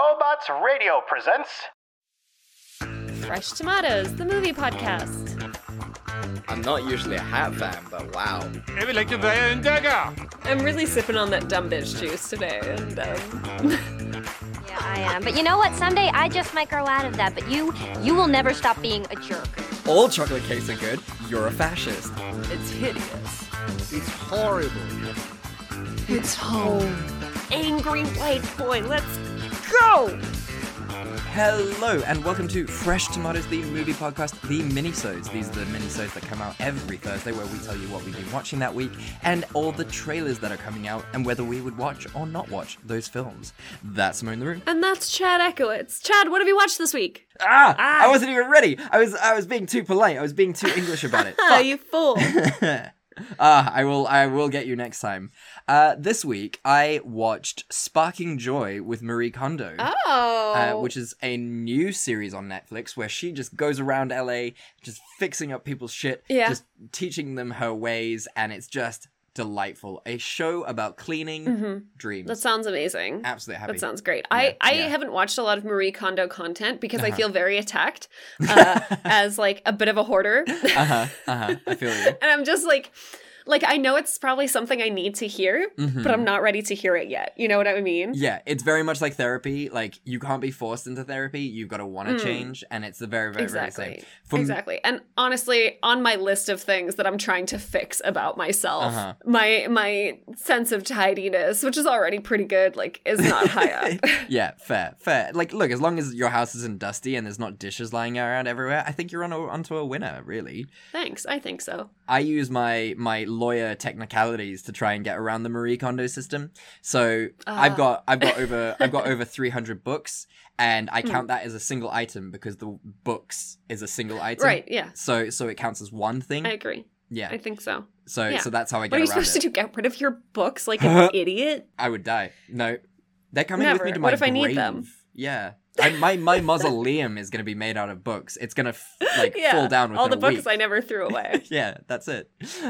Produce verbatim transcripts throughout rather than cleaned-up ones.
Robots Radio presents Fresh Tomatoes, the movie podcast. I'm not usually a hat fan, but wow. Jeg vil ikke være en dagger. I'm really sipping on that dumb bitch juice today, and um... Yeah, I am. But you know what? Someday I just might grow out of that. But you, you will never stop being a jerk. All chocolate cakes are good. You're a fascist. it's hideous. It's horrible. It's home. Angry white boy, let's go! Hello, and welcome to Fresh Tomatoes, the movie podcast, the minisodes. These are the minisodes that come out every Thursday, where we tell you what we've been watching that week, and all the trailers that are coming out, and whether we would watch or not watch those films. That's Simone the Room. And that's Chad Ekowitz. Chad, what have you watched this week? Ah, Ah. I wasn't even ready. I was I was being too polite. I was being too English about it. Ah, you fool. Ah, I will I will get you next time. Uh, this week, I watched Sparking Joy with Marie Kondo. Oh. Uh, which is a new series on Netflix where she just goes around L A just fixing up people's shit, Yeah. just teaching them her ways, and it's just delightful. A show about cleaning dreams. That sounds amazing. Absolutely happy. That sounds great. I, I yeah. haven't watched a lot of Marie Kondo content because I Uh-huh. feel very attacked uh, as like a bit of a hoarder. Uh-huh, uh-huh, I feel you. And I'm just like, like, I know it's probably something I need to hear, Mhm. but I'm not ready to hear it yet. You know what I mean? Yeah, it's very much like therapy. Like, you can't be forced into therapy. You've got to want to Mm. change, and it's the very, very, Exactly. very same. From- Exactly. And honestly, on my list of things that I'm trying to fix about myself, Uh-huh. my my sense of tidiness, which is already pretty good, like, is not high up. Yeah, fair, fair. Like, look, as long as your house isn't dusty and there's not dishes lying around everywhere, I think you're on a, onto a winner, really. Thanks. I think so. I use my my lawyer technicalities to try and get around the Marie Kondo system. So I've Ah. got I've got over I've got over three hundred books, and Hmm. I count that as a single item because the books is a single item. Right. Yeah. So so it counts as one thing. I agree. yeah. I think so. so yeah. so that's how I What get are you around supposed it. to do? Get rid of your books like an idiot? I would die. No, they're coming Never. with me to What my if I need them? grave. Yeah. I, my my mausoleum is going to be made out of books. It's going to f- like Yeah. fall down within All the a books week. I never threw away. Yeah, that's it.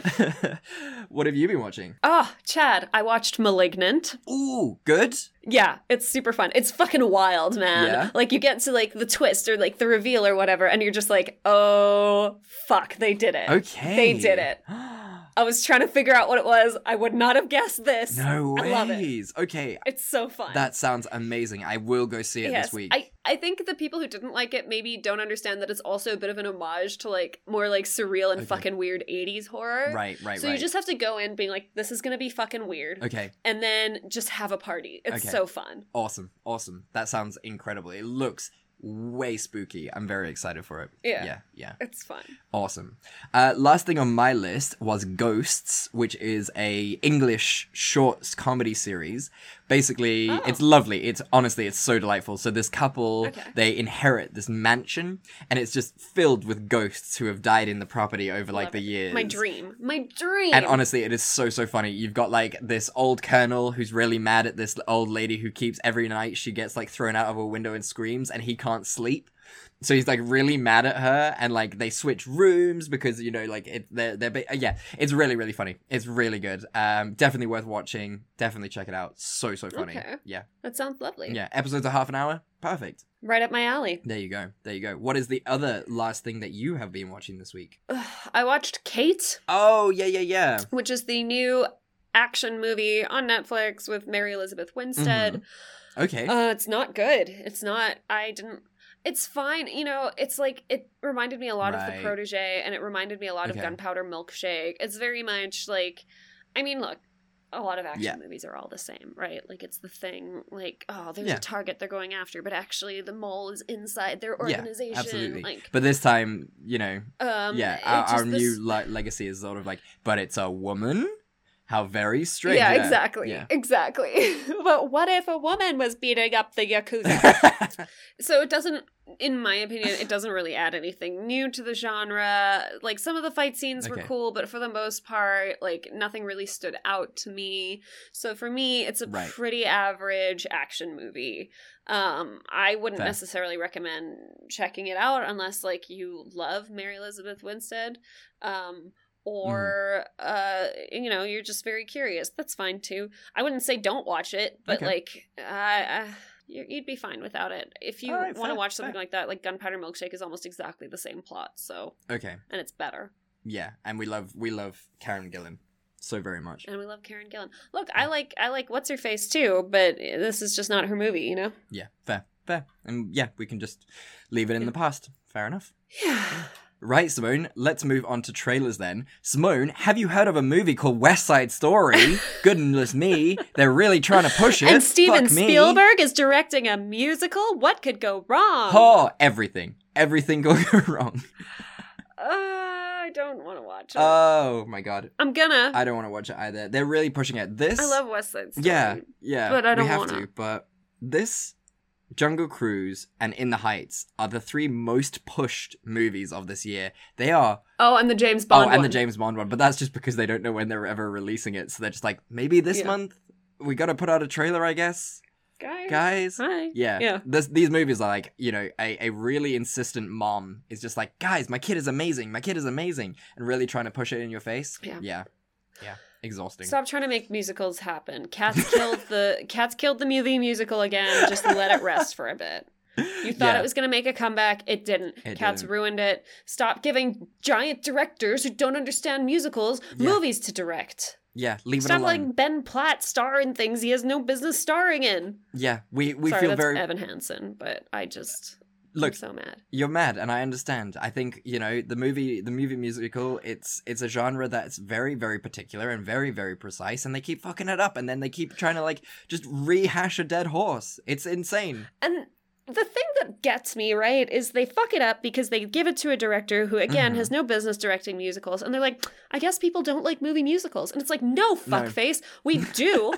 What have you been watching? Oh, Chad, I watched Malignant. Ooh, good. Yeah, it's super fun. It's fucking wild, man. Yeah? Like, you get to, like, the twist or, like, the reveal or whatever, and you're just like, oh, fuck, they did it. Okay. They did it. I was trying to figure out what it was. I would not have guessed this. No I love it. ways. Okay, It's so fun. that sounds amazing. I will go see it yes. this week. I, I think the people who didn't like it maybe don't understand that it's also a bit of an homage to, like, more, like, surreal and Okay. fucking weird eighties horror. Right, right, So right. you just have to go in being like, this is going to be fucking weird. Okay, And then just have a party. It's Okay. so fun. awesome, awesome. That sounds incredible. It looks way spooky. I'm very excited for it. Yeah. Yeah, yeah. It's fun. Awesome. Uh, last thing on my list was Ghosts, which is a English short comedy series. Basically, Oh. it's lovely. It's honestly, it's so delightful. So this couple, Okay. they inherit this mansion, and it's just filled with ghosts who have died in the property over like Love the it. years. My dream. My dream. And honestly, it is so, so funny. You've got, like, this old colonel who's really mad at this old lady who keeps every night she gets, like, thrown out of a window and screams, and he can't sleep. So he's, like, really mad at her, and, like, they switch rooms because, you know, like, it, they're, they're, ba- yeah, it's really, really funny. It's really good. Um, definitely worth watching. Definitely check it out. So, so funny. Okay. Yeah. That sounds lovely. Yeah. Episodes are half an hour. Perfect. Right up my alley. There you go. There you go. What is the other last thing that you have been watching this week? I watched Kate, Oh, yeah, yeah, yeah. which is the new action movie on Netflix with Mary Elizabeth Winstead. Okay. Uh, it's not good. It's not. I didn't. It's fine. You know, it's like, it reminded me a lot of Right. The Protege, and it reminded me a lot Okay. of Gunpowder Milkshake. It's very much like, I mean, look, a lot of action Yeah. movies are all the same, right? Like, it's the thing, like, oh, there's Yeah. a target they're going after, but actually the mole is inside their Yeah, organization. absolutely. Like, But this time, you know, um, yeah, it our, just- our this- new le- legacy is sort of like, but it's a woman? How very strange. Yeah, exactly. Yeah. Exactly. But what if a woman was beating up the Yakuza? So it doesn't, in my opinion, it doesn't really add anything new to the genre. Like, some of the fight scenes were Okay. cool, but for the most part, like, nothing really stood out to me. So for me, it's a Right. pretty average action movie. Um, I wouldn't Fair. necessarily recommend checking it out unless, like, you love Mary Elizabeth Winstead. Um, or uh you know, you're just very curious. That's fine too. I wouldn't say don't watch it, but Okay. like uh, uh You're, you'd be fine without it. If you All right, want to fair, watch something fair. like that, like Gunpowder Milkshake is almost exactly the same plot, so Okay. and it's better. Yeah, and we love we love Karen Gillan so very much. And we love Karen Gillan. Look, I like I like what's her face too, but this is just not her movie, you know? Yeah, fair, fair. And yeah, we can just leave it in the past. Fair enough. Yeah. Right, Simone, let's move on to trailers then. Simone, have you heard of a movie called West Side Story? Goodness me, they're really trying to push it. And Steven Fuck me. Spielberg is directing a musical? What could go wrong? Oh, everything. Everything will go wrong. Uh, I don't want to watch it. Oh my god. I'm gonna. I, I don't want to watch it either. They're really pushing it. This love West Side Story. Yeah, yeah. But I don't we have wanna. to, but this, Jungle Cruise, and In the Heights are the three most pushed movies of this year. They are. Oh, and the James Bond oh, and one. the James Bond one, but that's just because they don't know when they're ever releasing it. So they're just like, maybe this Yeah. month we got to put out a trailer, I guess. Guys. Guys. Hi. Yeah. Yeah. This, these movies are like, you know, a, a really insistent mom is just like, guys, my kid is amazing. My kid is amazing. And really trying to push it in your face. Yeah. Yeah. Yeah. Exhausting. Stop trying to make musicals happen. Cats killed the Cats killed the movie musical again. Just let it rest for a bit. You thought Yeah. it was going to make a comeback. It didn't. It Cats didn't. ruined it. Stop giving giant directors who don't understand musicals Yeah. movies to direct. Yeah. Leave Stop it alone. letting Ben Platt star in things he has no business starring in. Yeah. We, we Sorry, feel that's very... Evan Hansen, but I just... Look, I'm so mad. You're mad, and I understand. I think, you know, the movie the movie musical, it's it's a genre that's very, very particular and very, very precise, and they keep fucking it up, and then they keep trying to, like, just rehash a dead horse. It's insane. And the thing that gets me, right, is they fuck it up because they give it to a director who, again, Mhm. has no business directing musicals. And they're like, I guess people don't like movie musicals. And it's like, no, fuckface, we do.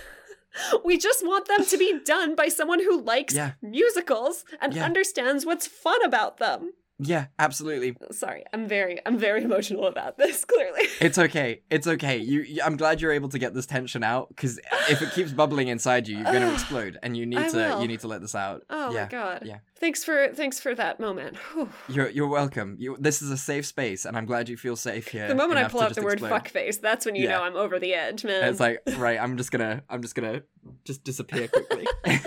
We just want them to be done by someone who likes Yeah. musicals and Yeah. understands what's fun about them. Yeah, absolutely. Sorry, I'm very, I'm very emotional about this, clearly. It's okay. It's okay. You, you I'm glad you're able to get this tension out, because if it keeps bubbling inside you, you're going to explode, and you need I to will. you need to let this out. Oh yeah. my god. Yeah. Thanks for, thanks for that moment. Whew. You're you're welcome. You this is a safe space, and I'm glad you feel safe here. The moment I enough pull to out just the word explode. fuckface, that's when you Yeah. know I'm over the edge, man. And it's like, right, I'm just gonna I'm just gonna just disappear quickly.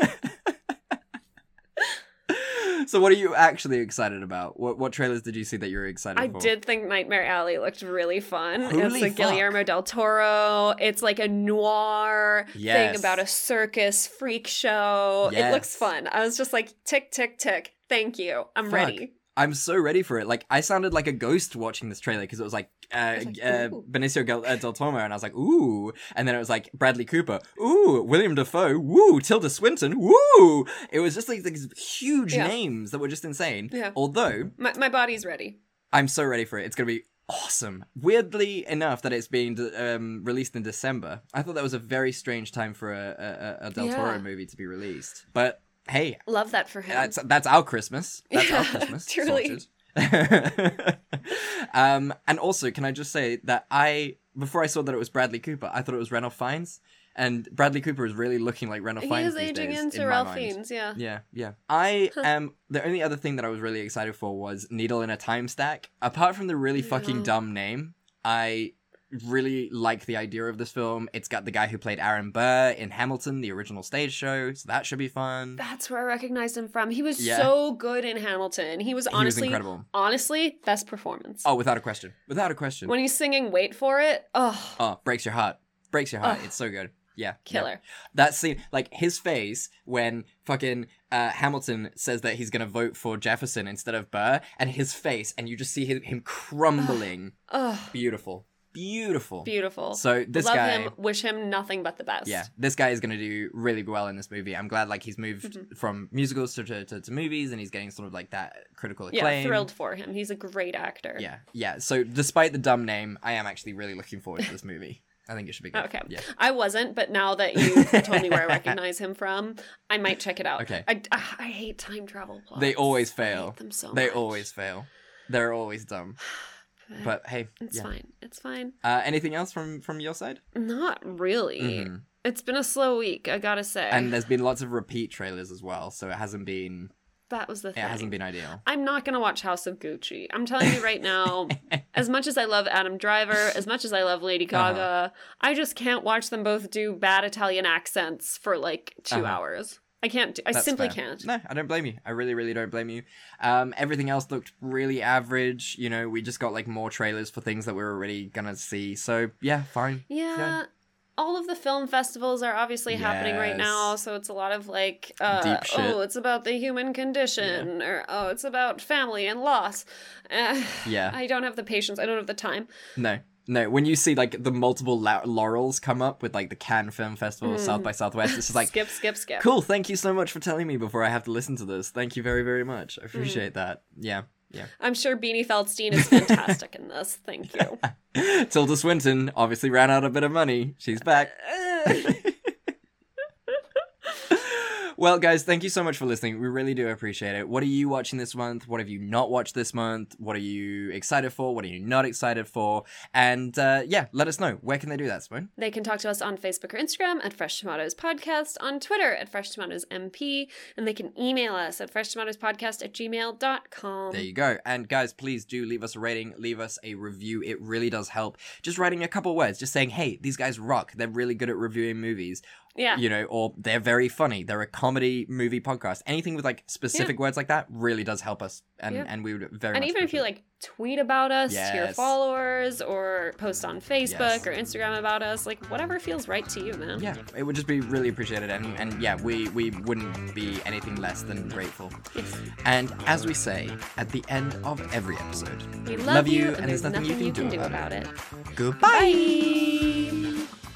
So what are you actually excited about? What what trailers did you see that you were excited I for? did think Nightmare Alley looked really fun. Holy it's like fuck. Guillermo del Toro. It's like a noir Yes. thing about a circus freak show. It Yes. looks fun. I was just like, tick, tick, tick. Thank you. I'm Fuck. ready. I'm so ready for it. Like, I sounded like a ghost watching this trailer because it was like, uh, was like, uh, ooh. Benicio Del, uh, Del Toro, and I was like, ooh. And then it was like Bradley Cooper, ooh, William Dafoe, woo, Tilda Swinton, woo. It was just like these huge Yeah. names that were just insane. Yeah. Although, My, my body's ready. I'm so ready for it. It's going to be awesome. Weirdly enough that it's being um, released in December. I thought that was a very strange time for a, a, a Del Toro Yeah. movie to be released. But hey, Love that for him. that's that's our Christmas. That's our Yeah, Christmas. truly. Sorted. um, and also, can I just say that I, before I saw that it was Bradley Cooper, I thought it was Randolph Fiennes. And Bradley Cooper is really looking like Randolph he Fiennes is these aging days, into in my Ralph mind. Fiennes, yeah. Yeah, yeah. I am the only other thing that I was really excited for was Needle in a Time Stack. Apart from the really fucking Yeah. dumb name, I really like the idea of this film. It's got the guy who played Aaron Burr in Hamilton, the original stage show, so that should be fun. That's where I recognized him from. He was Yeah. so good in Hamilton. He was He was honestly, incredible. honestly, best performance. Oh, without a question. Without a question. When he's singing Wait For It, oh, Oh, breaks your heart. Breaks your heart. Ugh. It's so good. Yeah. killer. yeah. That scene, like his face when fucking uh, Hamilton says that he's gonna vote for Jefferson instead of Burr, and his face, and you just see him, him crumbling. Oh, Beautiful. Beautiful. beautiful. So this Love guy, him, wish him nothing but the best. yeah, this guy is gonna do really well in this movie. I'm glad like he's moved Mm-hmm. from musicals to, to, to, to movies, and he's getting sort of like that critical Yeah, acclaim. thrilled for him. He's a great actor. Yeah, yeah. So despite the dumb name, I am actually really looking forward to this movie. I think it should be good. Okay. Yeah. I wasn't, but now that you told me where I recognize him from, I might check it out. Okay. I, I, I hate time travel plots. They always I fail. hate them so They much. always fail. They're always dumb. But hey, It's yeah. fine. It's fine. Uh, anything else from from your side? Not really. Mhm. It's been a slow week, I gotta say. And there's been lots of repeat trailers as well, so it hasn't been that was the it thing. hasn't been ideal. I'm not gonna watch House of Gucci. I'm telling you right now, as much as I love Adam Driver, as much as I love Lady Uh-huh. Gaga, I just can't watch them both do bad Italian accents for like two Uh-huh. hours. I can't. Do, I That's simply fair. can't. No, I don't blame you. I really, really don't blame you. Um, everything else looked really average. You know, we just got like more trailers for things that we're already gonna see. So yeah, fine. Yeah. Yeah. All of the film festivals are obviously happening right now, Yes. so it's a lot of like, uh, Deep shit. oh, it's about the human condition, or oh, it's about family and loss. Uh, Yeah. I don't have the patience. I don't have the time. No, no. When you see like the multiple la- laurels come up with like the Cannes Film Festival, South by Southwest, it's just like, skip, skip, skip. cool. Thank you so much for telling me before I have to listen to this. Thank you very, very much. I Mm. appreciate that. Yeah, yeah. I'm sure Beanie Feldstein is fantastic in this. Thank you. Tilda Swinton obviously ran out a bit of money. She's back. Well, guys, thank you so much for listening. We really do appreciate it. What are you watching this month? What have you not watched this month? What are you excited for? What are you not excited for? And uh, yeah, let us know. Where can they do that, Spoon? They can talk to us on Facebook or Instagram at Fresh Tomatoes Podcast, on Twitter at Fresh Tomatoes M P, and they can email us at freshtomatoespodcast at gmail dot com. There you go. And guys, please do leave us a rating, leave us a review. It really does help. Just writing a couple words, just saying, hey, these guys rock. They're really good at reviewing movies. Yeah. You know, or they're very funny. They're a comedy movie podcast. Anything with like specific words like that really does help us. And Yeah. and we would very And much even if you appreciate like tweet about us to your Yes. followers or post on Facebook Yes. or Instagram about us, like whatever feels right to you, man. Yeah, it would just be really appreciated, and, and yeah, we, we wouldn't be anything less than grateful. Yes. And as we say at the end of every episode, We love, you, and there's nothing, you can do about it. Goodbye! Bye!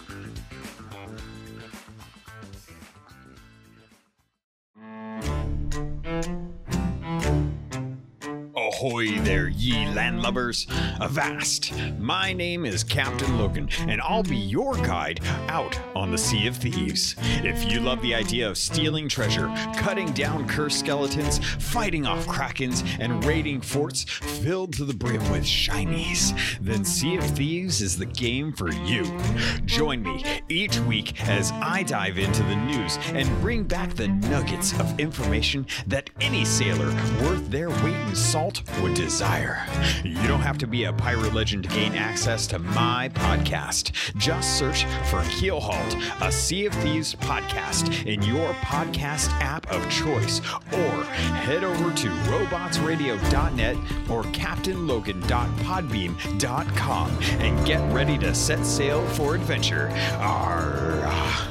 Ahoy there, ye landlubbers! Avast! My name is Captain Logan, and I'll be your guide out on the Sea of Thieves. If you love the idea of stealing treasure, cutting down cursed skeletons, fighting off krakens, and raiding forts filled to the brim with shinies, then Sea of Thieves is the game for you. Join me each week as I dive into the news and bring back the nuggets of information that any sailor worth their weight in salt would desire. You don't have to be a pirate legend to gain access to my podcast. Just search for Keelhauled, a Sea of Thieves podcast in your podcast app of choice, or head over to robots radio dot net or captain logan dot podbean dot com and get ready to set sail for adventure. Arr.